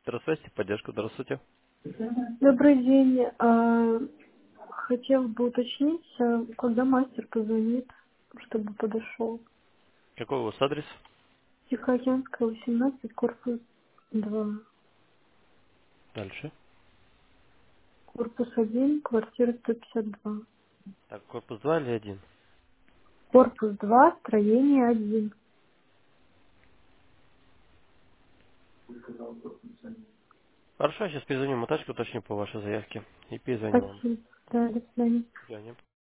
Здравствуйте, поддержка, здравствуйте. Добрый день. Хотел бы уточнить, когда мастер позвонит, чтобы подошел. Какой у вас адрес? Тихоокеанская, 18, корпус 2. Дальше. Корпус 1, квартира 152. Так, корпус 2 или один? Корпус 2, строение 1. Хорошо, я сейчас перезвоню мотачку, уточню по вашей заявке. И перезвоню вам. Спасибо. Да, до свидания. До свидания.